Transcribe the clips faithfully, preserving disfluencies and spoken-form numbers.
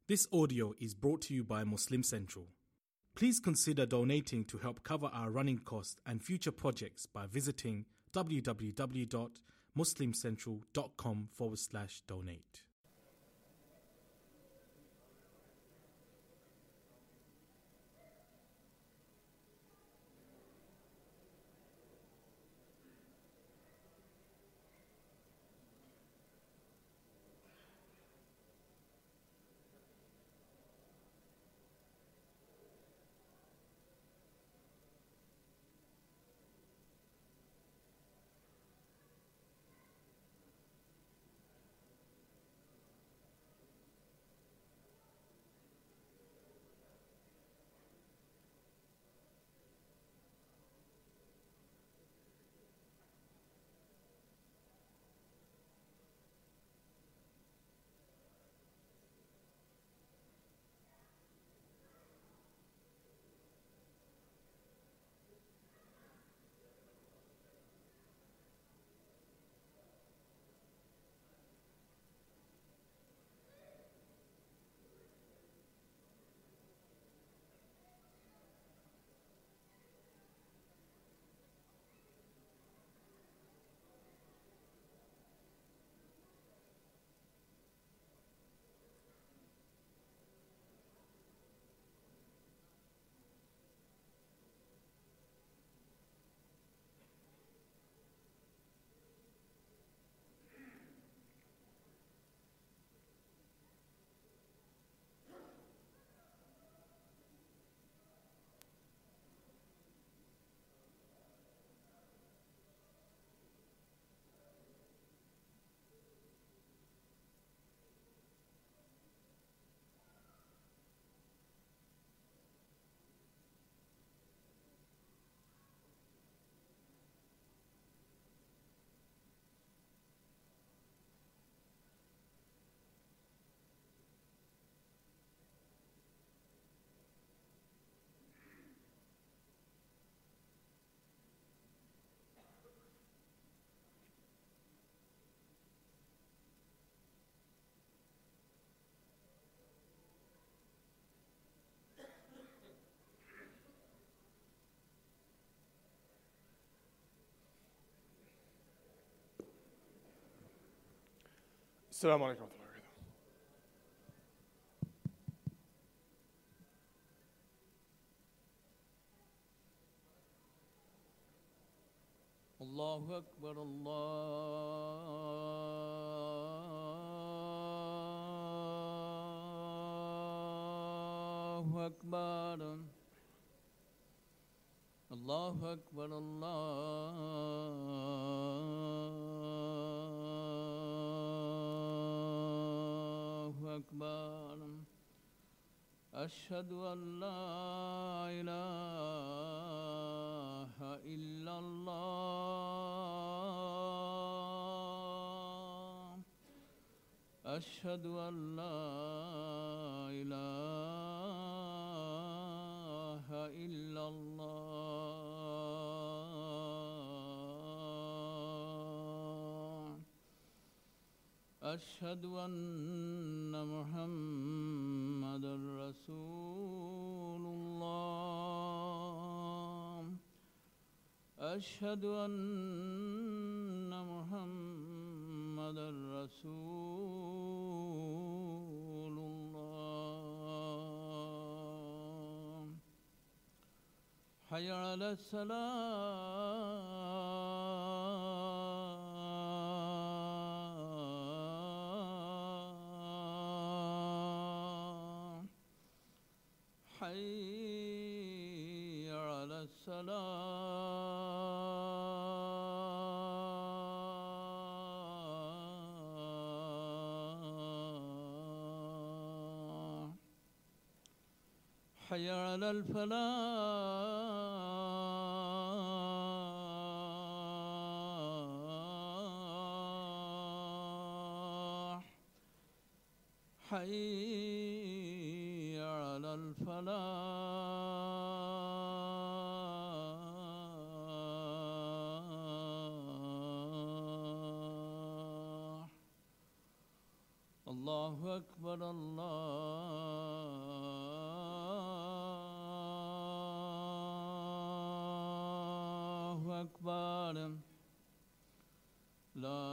This audio is brought to you by Muslim Central. Please consider donating to help cover our running costs and future projects by visiting www.muslimcentral.com forward slash donate. السلام عليكم ورحمة الله وبركاته. الله أكبر الله أكبر الله أكبر الله أكبر أشهد أن لا إله إلا الله أشهد أن لا إله إلا الله أشهد أن محمدًا رسول الله أشهد أن محمدًا رسول الله حي على الصلاة حي على الصلاة حي على الفلاح حي على الفلاح الله أكبر الله أكبر لا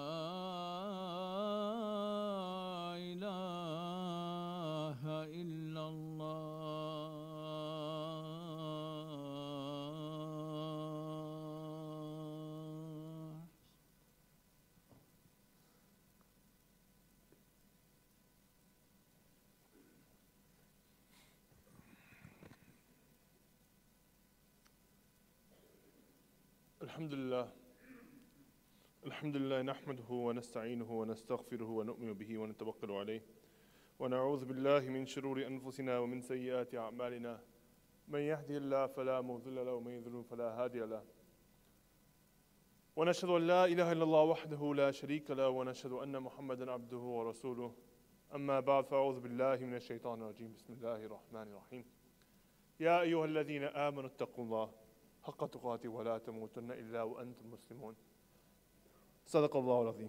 إله إلا الله. الحمد لله الحمد لله نحمده ونستعينه ونستغفره ونؤمن به ونتوكل عليه ونعوذ بالله من شرور أنفسنا ومن سيئات أعمالنا من يهده الله فلا مضل له ومن يضلل فلا هادي له ونشهد أن لا إله إلا الله وحده لا شريك له ونشهد أن محمدا عبده ورسوله أما بعد فأعوذ بالله من الشيطان الرجيم بسم الله الرحمن الرحيم يا أيها الذين آمنوا اتقوا الله حق تقاته ولا تموتن إلا وأنتم مسلمون. صدق الله العظيم.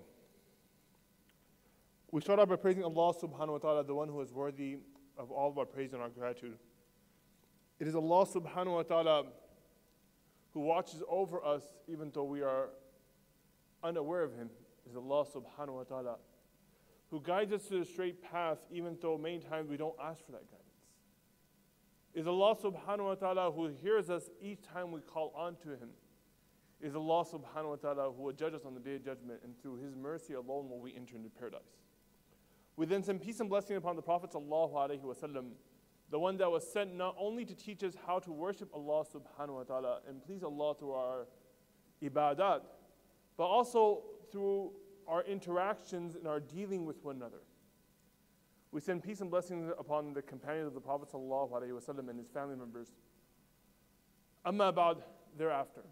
We start out by praising Allah subhanahu wa ta'ala, the one who is worthy of all of our praise and our gratitude. It is Allah subhanahu wa ta'ala who watches over us even though we are unaware of Him. It is Allah subhanahu wa ta'ala who guides us to the straight path even though many times we don't ask for that guidance. It is Allah subhanahu wa ta'ala who hears us each time we call on to Him. It is Allah subhanahu wa ta'ala who will judge us on the day of judgment, and through His mercy alone will we enter into paradise. We then send peace and blessing upon the Prophet sallallahu alaihi wasallam, the one that was sent not only to teach us how to worship Allah subhanahu wa ta'ala and please Allah through our ibadat, but also through our interactions and our dealing with one another. We send peace and blessings upon the companions of the Prophet sallallahu alaihi wasallam and his family members. Amma ba'd, thereafter.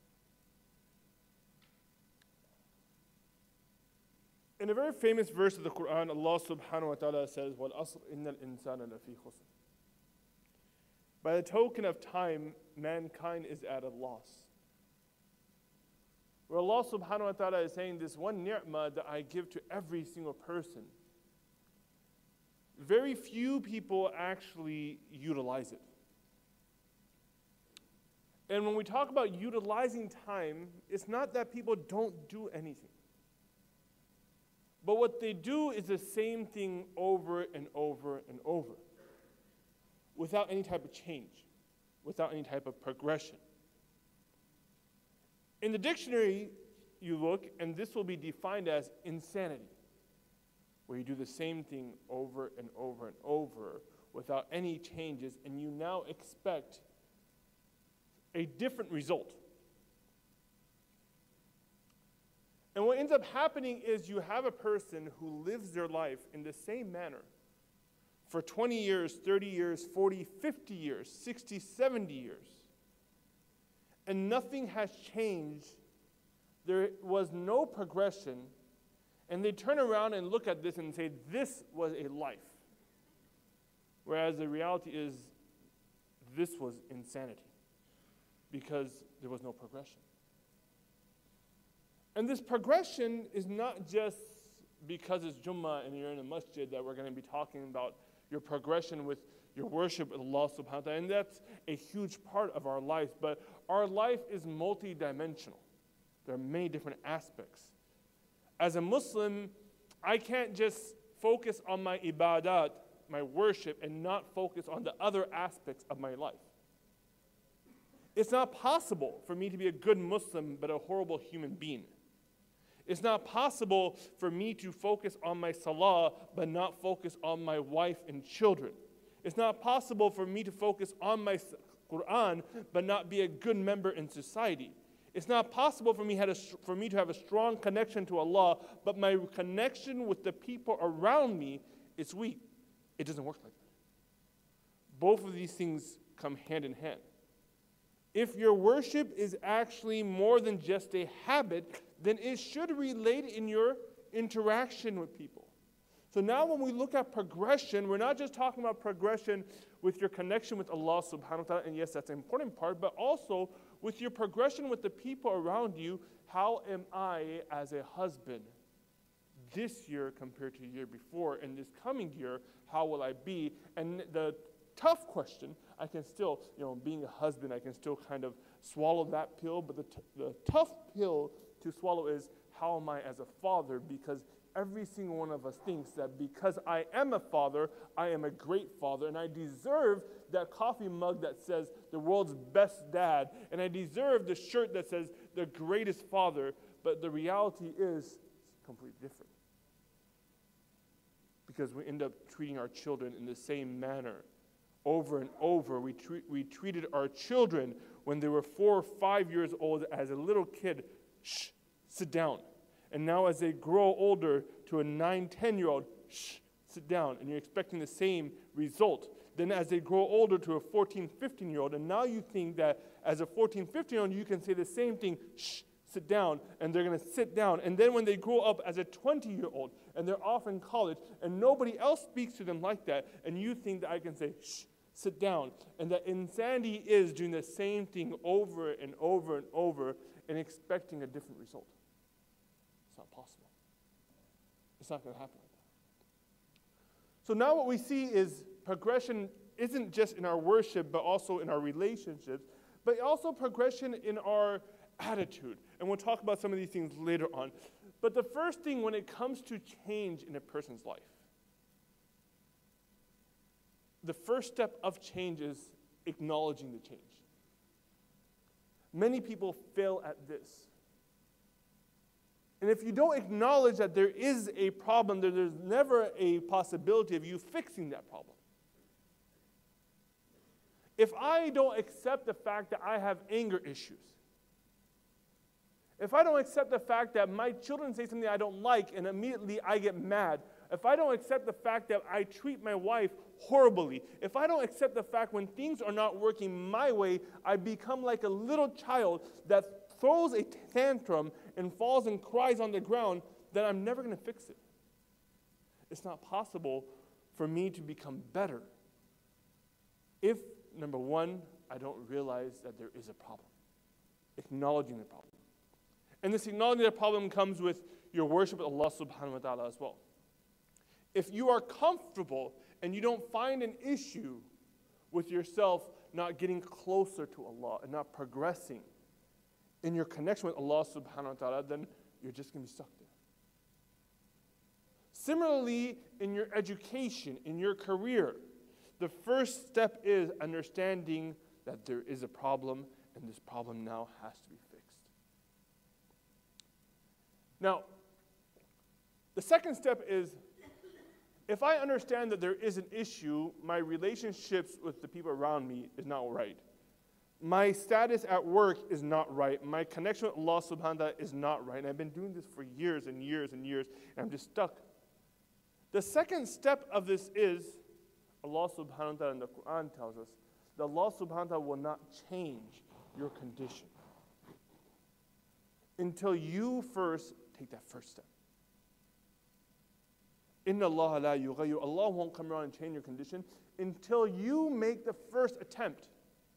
In a very famous verse of the Quran, Allah subhanahu wa ta'ala says, وَالْأَصْرِ إِنَّ الْإِنسَانَ لَفِي خُسْرٍ. By the token of time, mankind is at a loss. Where Allah subhanahu wa ta'ala is saying this one ni'mah that I give to every single person, very few people actually utilize it. And when we talk about utilizing time, it's not that people don't do anything. But what they do is the same thing over and over and over, without any type of change, without any type of progression. In the dictionary, you look, and this will be defined as insanity, where you do the same thing over and over and over without any changes, and you now expect a different result. And what ends up happening is you have a person who lives their life in the same manner for twenty years, thirty years, forty, fifty years, sixty, seventy years, and nothing has changed. There was no progression. And they turn around and look at this and say, this was a life. Whereas the reality is, this was insanity, because there was no progression. And this progression is not just because it's Jummah and you're in a masjid that we're going to be talking about your progression with your worship of Allah subhanahu wa ta'ala. And that's a huge part of our life. But our life is multi-dimensional. There are many different aspects. As a Muslim, I can't just focus on my ibadat, my worship, and not focus on the other aspects of my life. It's not possible for me to be a good Muslim but a horrible human being. It's not possible for me to focus on my salah but not focus on my wife and children. It's not possible for me to focus on my Quran but not be a good member in society. It's not possible for me, to, for me to have a strong connection to Allah, but my connection with the people around me is weak. It doesn't work like that. Both of these things come hand in hand. If your worship is actually more than just a habit, then it should relate in your interaction with people. So now when we look at progression, we're not just talking about progression with your connection with Allah subhanahu wa ta'ala, and yes, that's an important part, but also with your progression with the people around you. How am I as a husband this year compared to the year before? And this coming year, how will I be? And the tough question, I can still, you know, being a husband, I can still kind of swallow that pill. But the, t- the tough pill to swallow is, how am I as a father? Because every single one of us thinks that because I am a father, I am a great father, and I deserve that coffee mug that says the world's best dad, and I deserve the shirt that says the greatest father. But the reality is completely different. Because we end up treating our children in the same manner. Over and over, we, treat, we treated our children when they were four or five years old as a little kid, shh, sit down. And now as they grow older to a nine, ten-year-old, shh, sit down. And you're expecting the same result. Then as they grow older to a fourteen, fifteen-year-old, and now you think that as a fourteen, fifteen-year-old, you can say the same thing, shh, sit down, and they're going to sit down. And then when they grow up as a twenty-year-old, and they're off in college, and nobody else speaks to them like that, and you think that I can say, shh, sit down. And that insanity is doing the same thing over and over and over and expecting a different result. It's not possible. It's not going to happen like that. So now what we see is progression isn't just in our worship, but also in our relationships, but also progression in our attitude. And we'll talk about some of these things later on. But the first thing when it comes to change in a person's life, the first step of change is acknowledging the change. Many people fail at this. And if you don't acknowledge that there is a problem, that there's never a possibility of you fixing that problem. If I don't accept the fact that I have anger issues, if I don't accept the fact that my children say something I don't like and immediately I get mad, if I don't accept the fact that I treat my wife horribly, if I don't accept the fact when things are not working my way, I become like a little child that throws a tantrum and falls and cries on the ground, then I'm never going to fix it. It's not possible for me to become better if, number one, I don't realize that there is a problem. Acknowledging the problem. And this acknowledging the problem comes with your worship of Allah subhanahu wa ta'ala as well. If you are comfortable and you don't find an issue with yourself not getting closer to Allah and not progressing in your connection with Allah subhanahu wa ta'ala, then you're just going to be stuck there. Similarly, in your education, in your career, the first step is understanding that there is a problem and this problem now has to be fixed. Now, the second step is, if I understand that there is an issue, my relationships with the people around me is not right. My status at work is not right. My connection with Allah subhanahu wa ta'ala is not right. And I've been doing this for years and years and years, and I'm just stuck. The second step of this is, Allah subhanahu wa ta'ala in the Quran tells us, that Allah subhanahu wa ta'ala will not change your condition until you first take that first step. Inna Allah la yughayyiru. Allah won't come around and change your condition until you make the first attempt.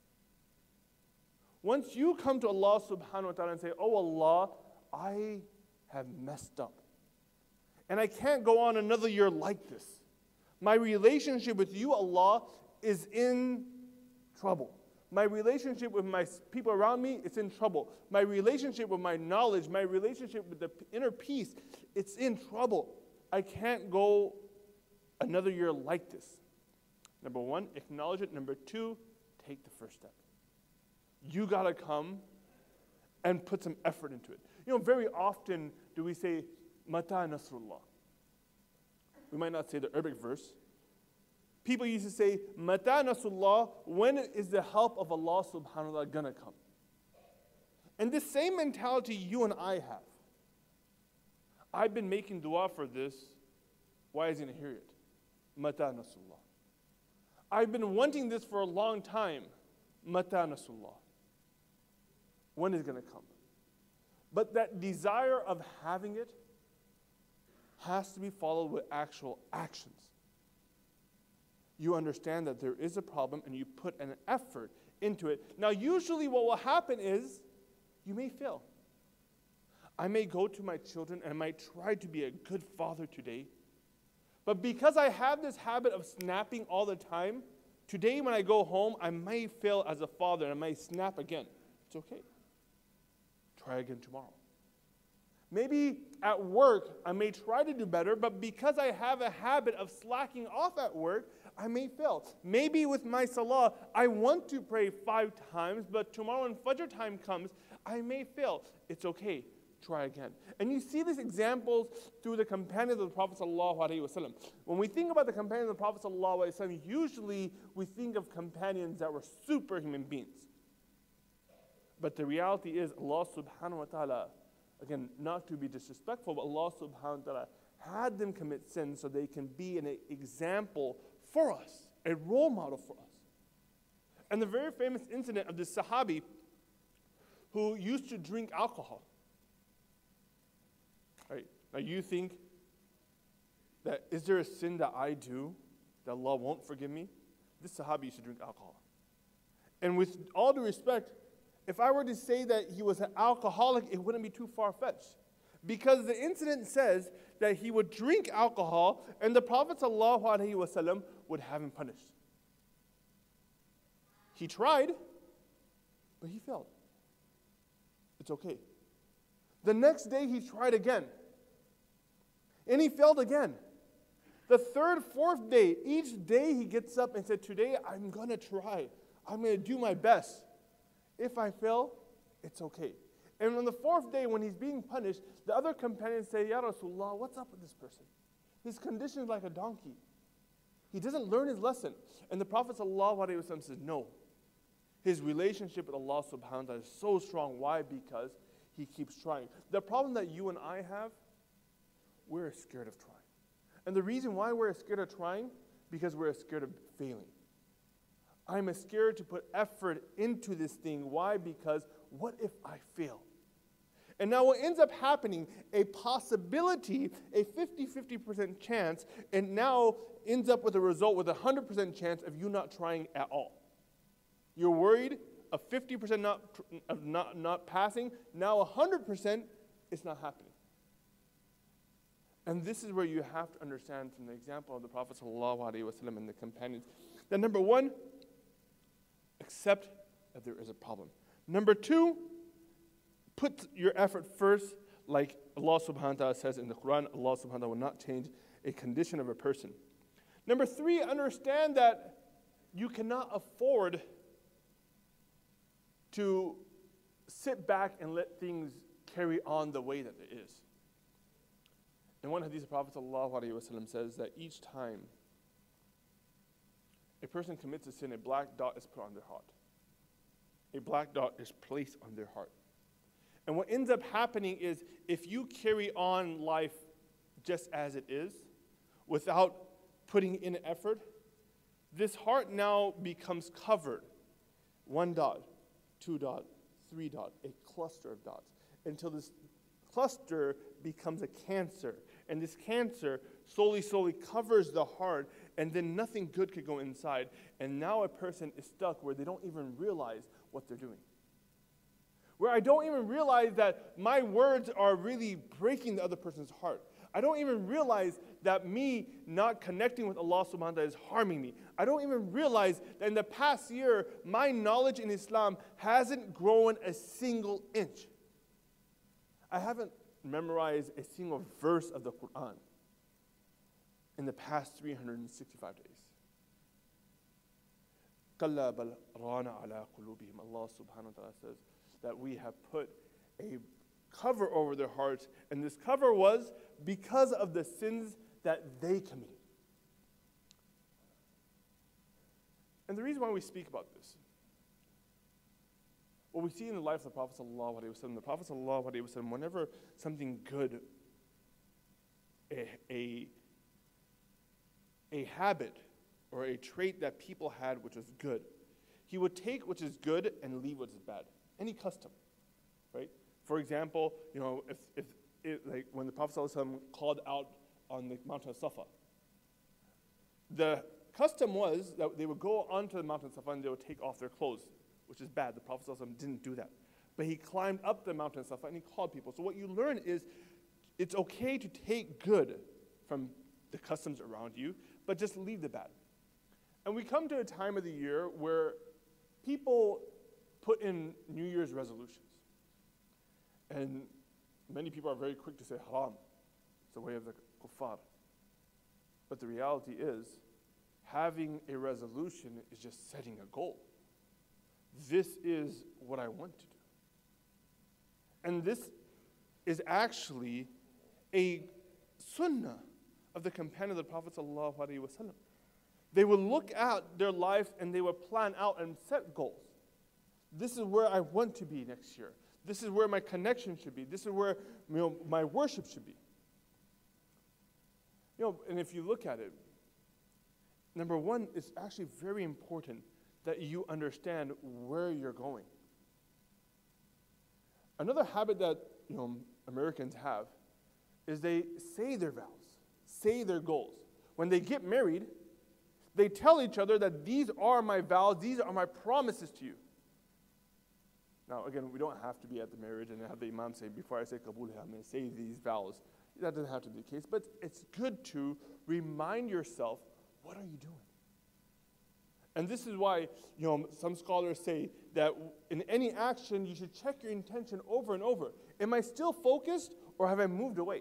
Once you come to Allah subhanahu wa ta'ala and say, oh Allah, I have messed up. And I can't go on another year like this. My relationship with you, Allah, is in trouble. My relationship with my people around me, it's in trouble. My relationship with my knowledge, my relationship with the inner peace, it's in trouble. I can't go another year like this. Number one, acknowledge it. Number two, take the first step. You got to come and put some effort into it. You know, very often do we say, Mata Nasrullah. We might not say the Arabic verse. People used to say, Mata Nasrullah, when is the help of Allah subhanahu wa ta'ala gonna come? And this same mentality you and I have. I've been making dua for this. Why is he going to hear it? Mata Nasrullah. I've been wanting this for a long time. Mata Nasrullah. When is it going to come? But that desire of having it has to be followed with actual actions. You understand that there is a problem and you put an effort into it. Now, usually what will happen is you may fail. I may go to my children and I might try to be a good father today. But because I have this habit of snapping all the time, Today when I go home, I may fail as a father and I may snap again. It's okay. Try again tomorrow. Maybe at work, I may try to do better, but because I have a habit of slacking off at work, I may fail. Maybe with my salah, I want to pray five times, but tomorrow when Fajr time comes, I may fail. It's okay. Try again. And you see these examples through the companions of the Prophet ﷺ. When we think about the companions of the Prophet ﷺ, usually we think of companions that were superhuman beings. But the reality is Allah subhanahu wa ta'ala, again, not to be disrespectful, but Allah subhanahu wa ta'ala had them commit sin so they can be an example for us, a role model for us. And the very famous incident of this Sahabi who used to drink alcohol. Right? Now you think that, is there a sin that I do that Allah won't forgive me? This Sahabi used to drink alcohol. And with all due respect, if I were to say that he was an alcoholic, it wouldn't be too far-fetched. Because the incident says that he would drink alcohol and the Prophet ﷺ would have him punished. He tried, but he failed. It's okay. The next day he tried again. And he failed again. The third, fourth day, each day he gets up and said, today I'm going to try. I'm going to do my best. If I fail, it's okay. And on the fourth day, when he's being punished, the other companions say, Ya Rasulullah, what's up with this person? His condition is like a donkey. He doesn't learn his lesson. And the Prophet ﷺ says, no. His relationship with Allah subhanahu wa ta'ala is so strong. Why? Because he keeps trying. The problem that you and I have, we're scared of trying. And the reason why we're scared of trying, because we're scared of failing. I'm scared to put effort into this thing. Why? Because what if I fail? And now what ends up happening, a possibility, a fifty-fifty percent chance, and now ends up with a result with a one hundred percent chance of you not trying at all. You're worried of fifty percent not, of not, not passing, now one hundred percent it's not happening. And this is where you have to understand from the example of the Prophet ﷺ and the companions, that number one, accept that there is a problem. Number two, put your effort first, like Allah subhanahu wa ta'ala says in the Quran, Allah subhanahu wa ta'ala will not change a condition of a person. Number three, understand that you cannot afford to sit back and let things carry on the way that it is. In one hadith, the Prophet ﷺ says that each time a person commits a sin, a black dot is put on their heart. A black dot is placed on their heart. And what ends up happening is, if you carry on life just as it is, without putting in effort, this heart now becomes covered. One dot, two dot, three dot, a cluster of dots, until this cluster becomes a cancer. And this cancer slowly, slowly covers the heart, and then nothing good could go inside. And now a person is stuck where they don't even realize what they're doing. Where I don't even realize that my words are really breaking the other person's heart. I don't even realize that me not connecting with Allah subhanahu wa ta'ala is harming me. I don't even realize that in the past year, my knowledge in Islam hasn't grown a single inch. I haven't memorized a single verse of the Quran in the past three hundred sixty-five days. كَلَّا بَلْ رَانَ عَلَىٰ قُلُوبِهِمْ. Allah subhanahu wa ta'ala says that we have put a cover over their hearts, and this cover was because of the sins that they committed. And the reason why we speak about this, what we see in the life of the Prophet ﷺ, the Prophet ﷺ, whenever something good, a, a, a habit or a trait that people had which was good, he would take which is good and leave what is bad. Any custom, right? For example, you know, if, if it, like when the Prophet ﷺ called out on the mountain of Safa, the custom was that they would go onto the mountain of Safa and they would take off their clothes, which is bad. The Prophet ﷺ didn't do that. But he climbed up the mountain of Safa and he called people. So what you learn is it's okay to take good from the customs around you, but just leave the bad. And we come to a time of the year where people put in New Year's resolutions. And many people are very quick to say, haram. It's the way of the kuffar. But the reality is, having a resolution is just setting a goal. This is what I want to do. And this is actually a sunnah of the companion of the Prophet ﷺ. They would look at their life and they would plan out and set goals. This is where I want to be next year. This is where my connection should be. This is where, you know, my worship should be. You know, and if you look at it, number one, it's actually very important that you understand where you're going. Another habit that, you know, Americans have is they say their vows, say their goals. When they get married, they tell each other that these are my vows, these are my promises to you. Now, again, we don't have to be at the marriage and have the imam say, before I say Qabul, I'm going to say these vows. That doesn't have to be the case, but it's good to remind yourself, what are you doing? And this is why, you know, some scholars say that in any action, you should check your intention over and over. Am I still focused, or have I moved away?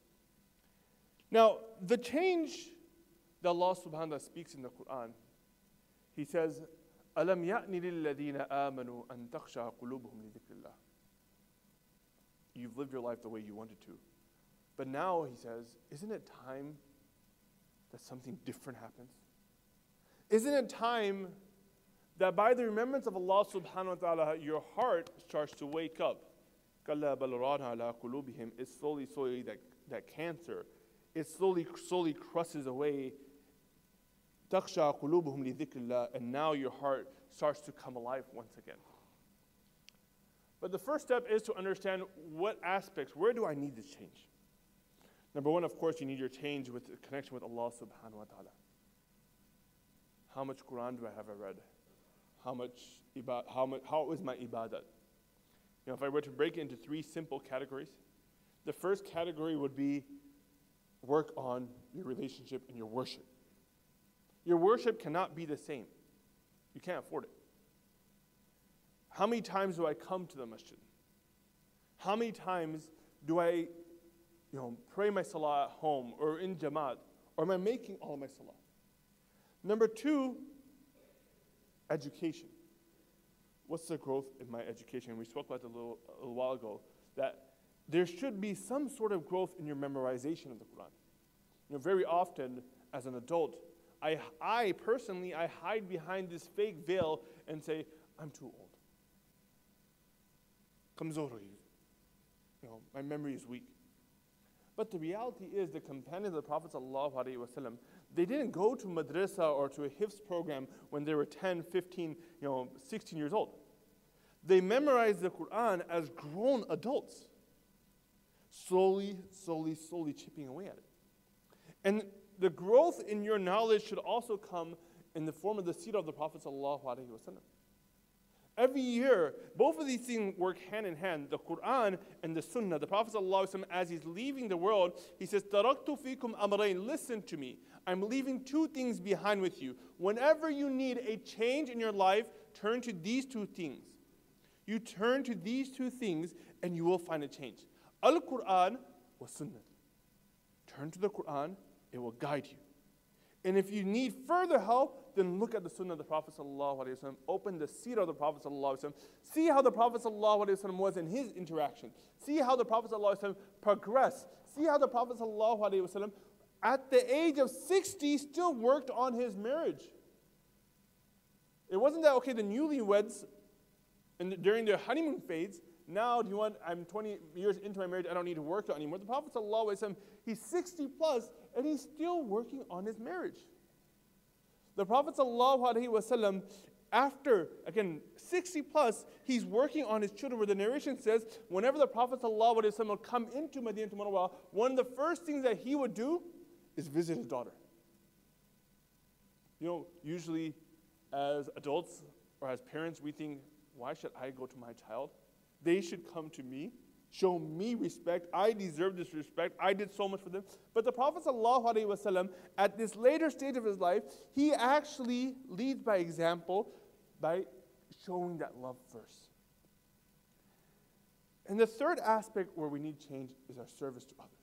Now, the change that Allah subhanahu wa ta'ala speaks in the Quran, He says, أَلَمْ يَأْنِ لِلَّذِينَ آمَنُوا أَن تَخْشَعَ قُلُوبُهُمْ لِذِكْرِ اللَّهِ. You've lived your life the way you wanted to. But now, He says, isn't it time that something different happens? Isn't it time that by the remembrance of Allah subhanahu wa ta'ala, your heart starts to wake up? كَلَّا بَلْ رَانَ عَلَىٰ قُلُوبِهِمْ. It's slowly, slowly, that, that cancer, it slowly, slowly crushes away. تَخْشَعَ قُلُوبُهُمْ لِذِكْرِ اللَّهِ. And now your heart starts to come alive once again. But the first step is to understand what aspects, where do I need this change? Number one, of course, you need your change with the connection with Allah subhanahu wa ta'ala. How much Quran do I have I read? How much, iba- how much, how is my ibadat? You know, if I were to break it into three simple categories, the first category would be work on your relationship and your worship. Your worship cannot be the same. You can't afford it. How many times do I come to the masjid? How many times do I, you know, pray my salah at home or in jamaat? Or am I making all my salah? Number two, education. What's the growth in my education? We spoke about it a little, a little while ago, that there should be some sort of growth in your memorization of the Quran. You know, very often, as an adult, I, I personally, I hide behind this fake veil and say, I'm too old. Kamzor, you know, my memory is weak. But the reality is, the companions of the Prophet ﷺ, they didn't go to madrasa or to a hifz program when they were ten, fifteen, you know, sixteen years old. They memorized the Quran as grown adults, slowly, slowly, slowly chipping away at it. And the growth in your knowledge should also come in the form of the seerah of the Prophet ﷺ. Every year, both of these things work hand in hand, the Quran and the Sunnah. The Prophet ﷺ, as he's leaving the world, he says, تَرَكْتُ فِيكُمْ أَمْرَيْنِ. Listen to me. I'm leaving two things behind with you. Whenever you need a change in your life, turn to these two things. You turn to these two things and you will find a change. Al-Quran wa Sunnah. Turn to the Quran, it will guide you. And if you need further help, then look at the Sunnah of the Prophet ﷺ. Open the seerah of the Prophet ﷺ. See how the Prophet ﷺ was in his interaction. See how the Prophet ﷺ progressed. See how the Prophet ﷺ, at the age of sixty, still worked on his marriage. It wasn't that, okay, the newlyweds, and during their honeymoon phase, now do you want, I'm twenty years into my marriage, I don't need to work anymore. The Prophet ﷺ, he's sixty plus, and he's still working on his marriage. The Prophet ﷺ, after, again, sixty plus, he's working on his children, where the narration says, whenever the Prophet ﷺ would come into Madinah Munawwarah, one of the first things that he would do is visit his daughter. You know, usually as adults or as parents, we think, why should I go to my child? They should come to me. show me respect. I deserve this respect. I did so much for them. But the Prophet ﷺ, at this later stage of his life, he actually leads by example by showing that love first. And the third aspect where we need change is our service to others.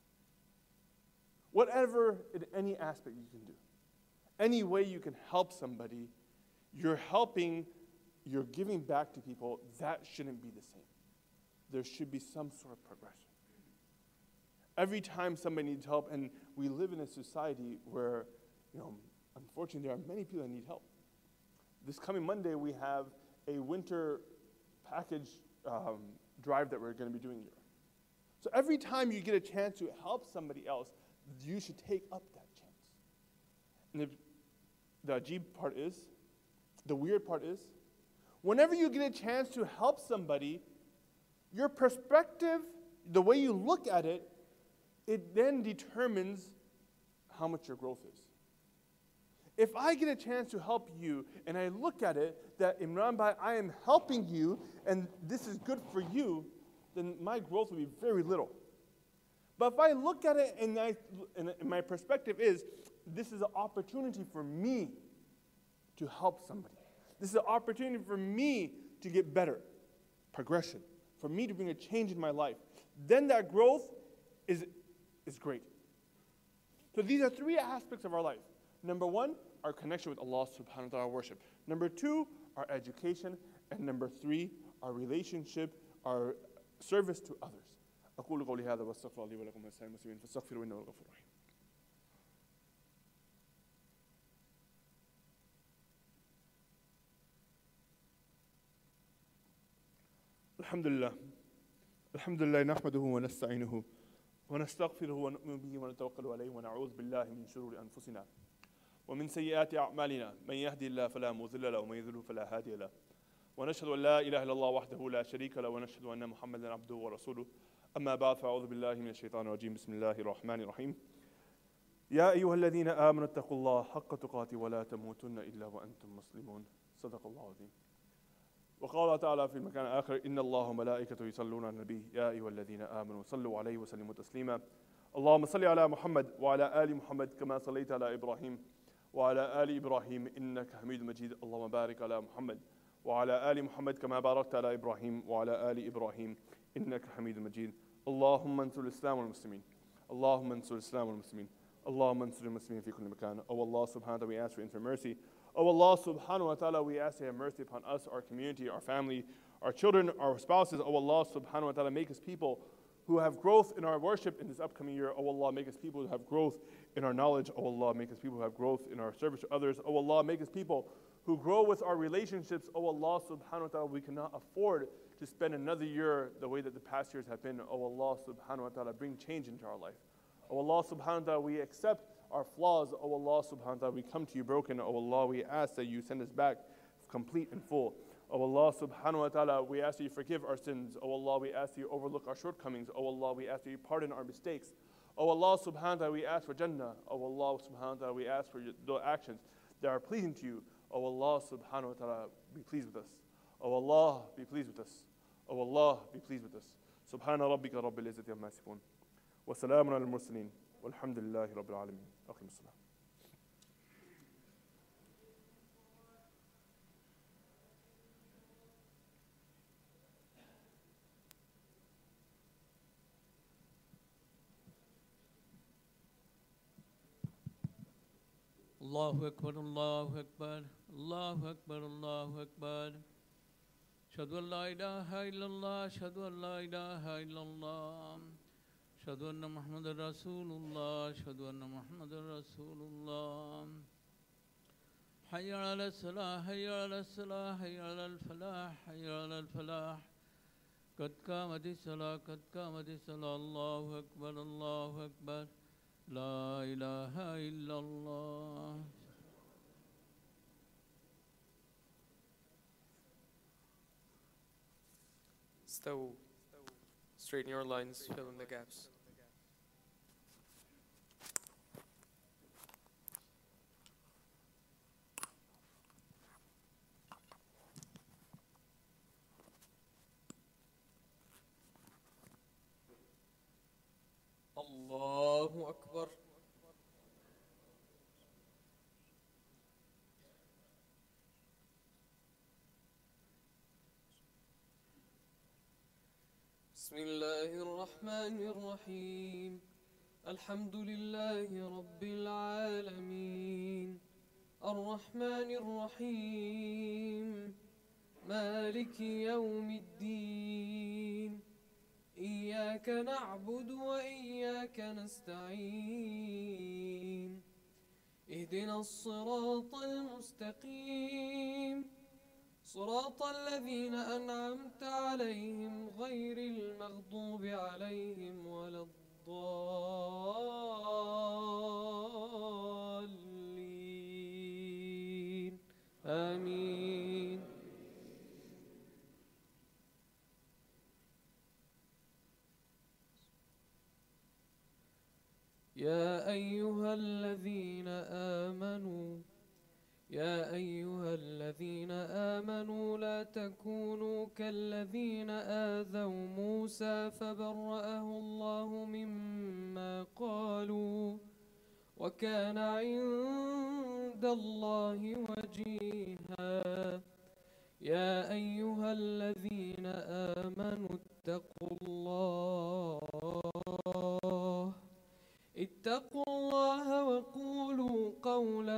Whatever, in any aspect you can do, any way you can help somebody, you're helping, you're giving back to people, that shouldn't be the same. There should be some sort of progression. Every time somebody needs help, and we live in a society where, you know, unfortunately there are many people that need help. This coming Monday we have a winter package um, drive that we're going to be doing here. So every time you get a chance to help somebody else, you should take up that chance. And the, the ajib part is, the weird part is, whenever you get a chance to help somebody, your perspective, the way you look at it, it then determines how much your growth is. If I get a chance to help you and I look at it that Imran Bhai, I am helping you and this is good for you, then my growth will be very little. But if I look at it and, I, and my perspective is, this is an opportunity for me to help somebody. This is an opportunity for me to get better, progression, for me to bring a change in my life. Then that growth is, is great. So these are three aspects of our life. Number one, our connection with Allah subhanahu wa ta'ala, our worship. Number two, our education. And number three, our relationship, our service to others. أقول قولي هذا واستغفر لي ولكم ولسائر المسلمين فاستغفروا إنه هو الغفور الرحيم. الحمد لله الحمد لله نحمده ونستعينه ونستغفره ونؤمن به ونتوكل عليه ونعوذ بالله من شرور أنفسنا ومن سيئات أعمالنا من يهدي الله فلا مضل له ومن يضلل فلا هادي له ونشهد أن لا إله إلا الله وحده لا شريك له ونشهد أن محمدا عبده ورسوله أما بعد فأعوذ بالله من الشيطان الرجيم بسم الله الرحمن الرحيم يا أيها الذين آمنوا اتقوا الله حق تقاته ولا تموتن إلا وأنتم مسلمون صدق الله العظيم وقال تعالى في المكان الآخر إن الله وملائكته يصلون على النبي يا أيها الذين آمنوا صلوا عليه وسلموا تسليما اللهم صل على محمد وعلى آل محمد كما صليت على إبراهيم وعلى آل إبراهيم إنك حميد مجيد اللهم بارك على محمد وعلى آل محمد كما باركت على إبراهيم وعلى آل إبراهيم إنك حميد مجيد اللهم انصر الإسلام والمسلمين اللهم انصر الإسلام والمسلمين اللهم انصر المسلمين في كل مكان Oh Allah subhanahu wa ta'ala, we ask for infinite mercy. Oh Allah subhanahu wa ta'ala, we ask to have mercy upon us, our community, our family, our children, our spouses. Oh Allah subhanahu wa ta'ala, make us people who have growth in our worship in this upcoming year. Oh Allah, make us people who have growth in our knowledge. Oh Allah, make us people who have growth in our service to others. Oh Allah, make us people who grow with our relationships. Oh Allah subhanahu wa ta'ala, we cannot afford to spend another year the way that the past years have been. Oh Allah subhanahu wa ta'ala, bring change into our life. Oh Allah subhanahu wa ta'ala, we accept our flaws. Oh Allah subhanahu wa ta'ala, we come to you broken. Oh Allah, we ask that you send us back complete and full. Oh Allah subhanahu wa ta'ala, we ask that you forgive our sins. Oh Allah, we ask that you overlook our shortcomings. Oh Allah, we ask that you pardon our mistakes. Oh Allah subhanahu wa ta'ala, we ask for Jannah. Oh Allah subhanahu wa ta'ala, we ask for your, the actions that are pleasing to you. Oh Allah subhanahu wa ta'ala, be pleased with us. Oh Allah, be pleased with us. Oh Allah, be pleased with us. Subhana rabbika rabbil izzati amma yasifun. Wa salamun ala al-mursalin. Walhamdulillahi rabbil alamin. Aqim as-salam. Allahu Akbar, Allahu Akbar, Allahu Akbar, Allahu Akbar. Shadu an la ilaha illallah, shadu an la ilaha illallah. Shadu anna Muhammadan Rasulullah, shadu anna Muhammadan Rasulullah. Hayya ala salah, hayya ala salah, hayya ala al-falah, hayya ala al-falah. Qad qamati salah, qad qamati salah. Allahu Akbar, Allahu Akbar. La ilaha illallah. Staw. Straighten your lines, fill in the gaps. الله أكبر. بسم الله الرحمن الرحيم. الحمد لله رب العالمين الرحمن الرحيم مالك يوم الدين. إياك نعبد وإياك نستعين. اهدنا الصراط المستقيم صراط الذين أنعمت عليهم غير المغضوب عليهم ولا الضالين آمين. يا أيها الذين آمنوا يا أيها الذين آمنوا لا تكونوا كالذين آذوا موسى فبرأه الله مما قالوا وكان عند الله وجيها. يا أيها الذين آمنوا اتقوا الله اتقوا الله وقولوا قولا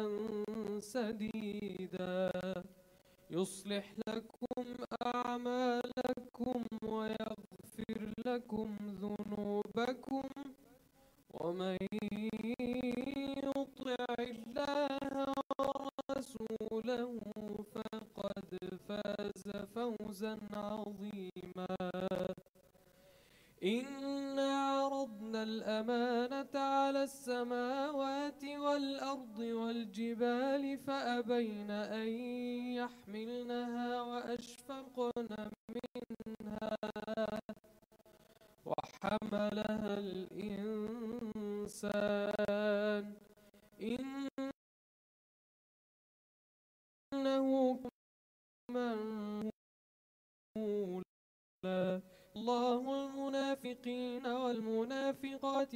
سديدا يصلح لكم أعمالكم ويغفر لكم ذنوبكم ومن يطع الله ورسوله فقد فاز فوزا عظيما. إنا عرضنا الأمانة على السماوات والأرض والجبال فأبين أن يحملنها وأشفقن منها وحملها الإنسان إنه منهولا. الله المنافقين والمنافقات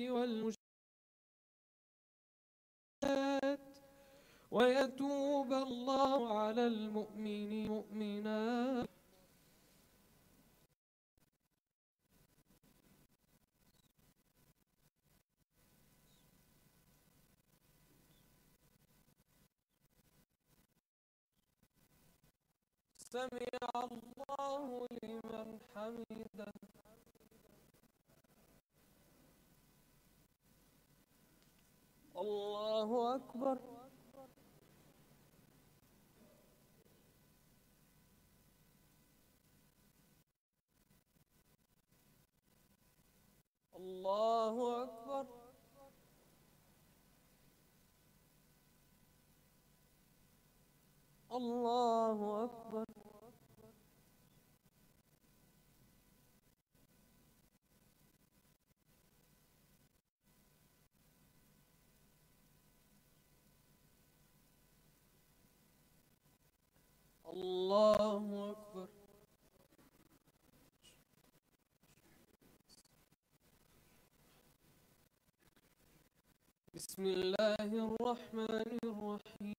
والمشركات ويتوب الله على المؤمنين والمؤمنات. سمع الله لمن حمده. الله أكبر. الله أكبر. الله أكبر. الله أكبر. بسم الله الرحمن الرحيم.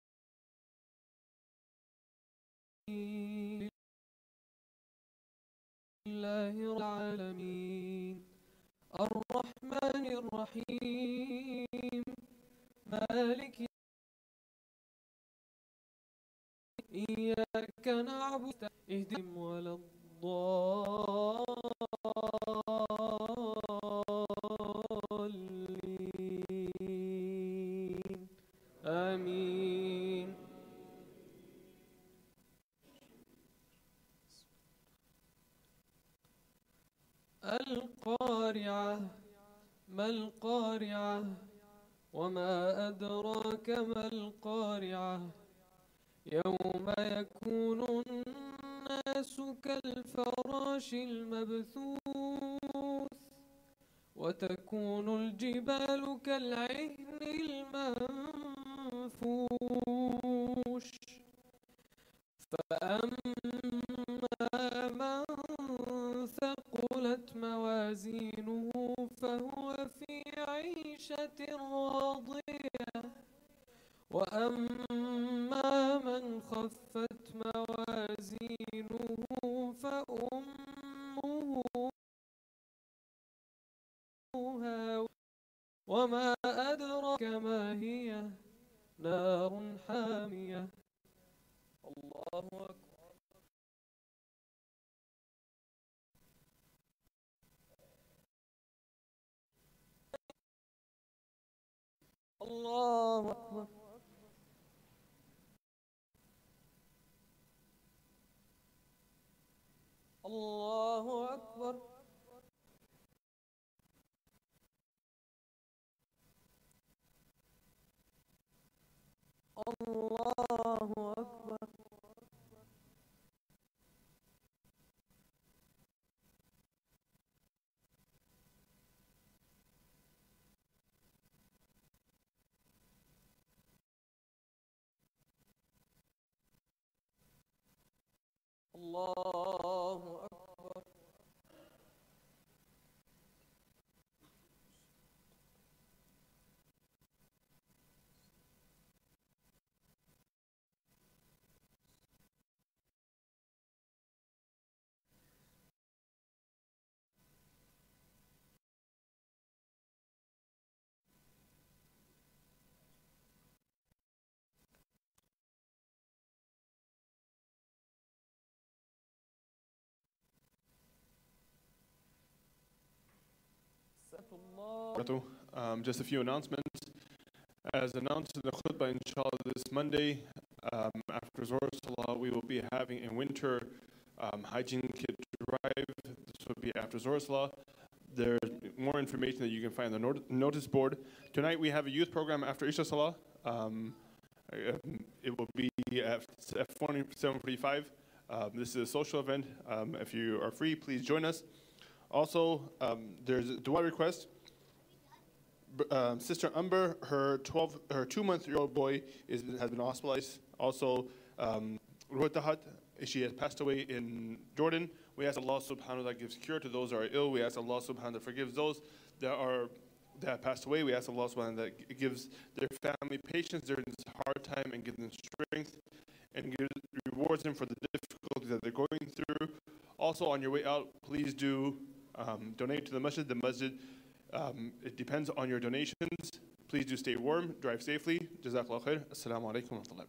لله العالمين الرحمن الرحيم مالك إياك نعبد اهدهم ولا الضالين آمين. القارعة ما القارعة وما أدراك ما القارعة يوم يكون الناس كالفراش المبثوث وتكون الجبال كالعهن المنفوش فأما من ثقلت موازينه فهو في عيشة خفت موازينه فأمه هاوية وما أدرك ما هي نار حامية. الله أكبر. الله أكبر. الله أكبر. الله أكبر. الله أكبر. Um, just a few announcements. As announced in the khutbah, inshallah, this Monday, um, after Zohar Salah, we will be having a winter um, hygiene kit drive. This will be after Zohar Salah. There's more information that you can find on the not- notice board. Tonight we have a youth program after Isha Salah. Um, it will be at seven forty-five. Um, this is a social event. Um, if you are free, please join us. Also, um, there's a dua request. Um, Sister Umber, her twelve, her two-month-old boy is, has been hospitalized. Also, um, Ruhatahat, she has passed away in Jordan. We ask Allah subhanahu wa ta'ala gives cure to those who are ill. We ask Allah subhanahu wa ta'ala forgives those that are that have passed away. We ask Allah subhanahu wa ta'ala that gives their family patience during this hard time and gives them strength and gives, rewards them for the difficulties that they're going through. Also, on your way out, please do um, donate to the masjid. The masjid, um, it depends on your donations. Please do stay warm, drive safely. Jazakallah khair. Assalamu alaikum wa rahmatullahi.